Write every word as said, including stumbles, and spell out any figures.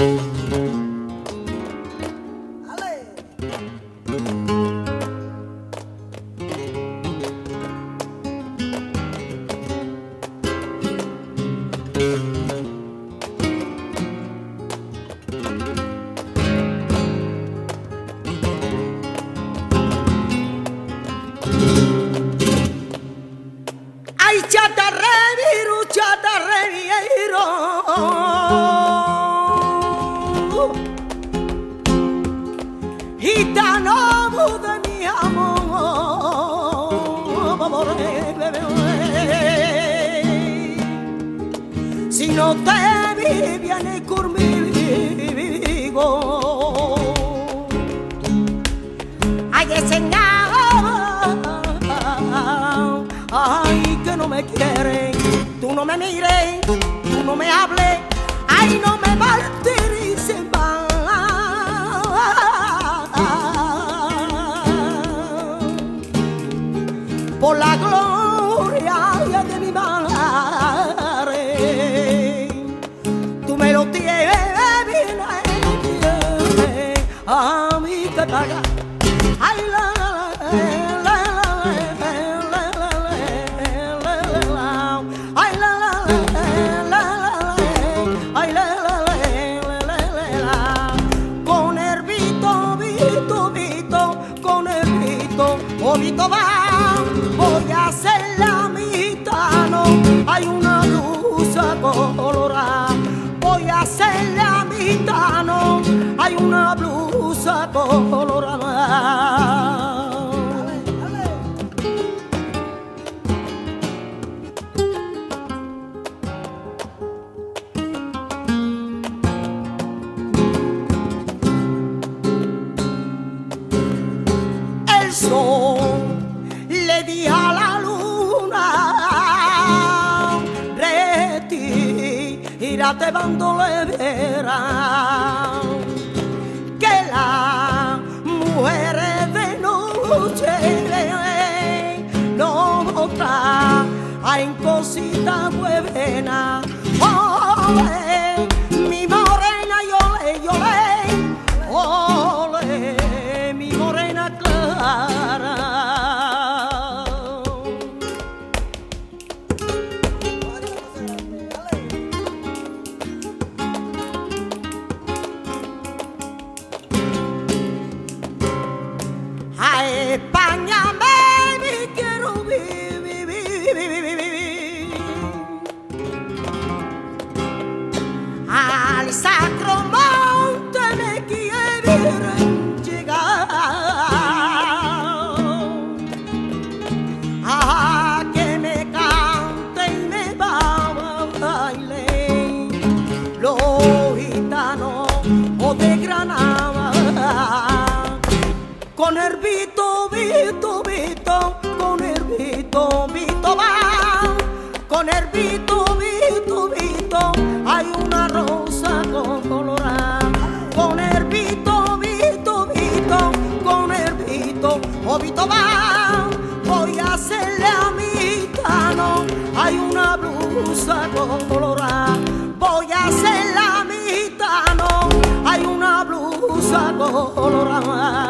Ay, chatarreviru, chatarreviru, gitano de mi amor, si no te vi, viene conmigo. Ay, ese ay, que no me quieren, tú no me mires, tú no me hables, ay, no me martirices más. Por la gloria de mi madre, tú me lo tienes bien, a mí te paga, ay, la, la, la, Vito va, voy a hacer la mitano, hay una blusa colorada. Voy a hacer la mitano, hay una blusa colorada. El sol le di a la luna, retírate bandolera, que las mujeres de noche no traen cositas buenas. Ole, mi morena, yole, yole, ole, mi morena clara. A España, baby, quiero vivir, vivir. Al Sacro Monte me quieren llegar, a que me cante y me baile los gitanos o de Granada. Con el Vito, Vito, Vito, con el Vito, Vito va. Con el Vito, Vito, Vito, hay una rosa colorada. Con el Vito, Vito, Vito, con el Vito, oh Vito va. Voy a hacerle a mi gitano, hay una blusa colorada. Voy a hacerle a mi gitano, hay una blusa colorada.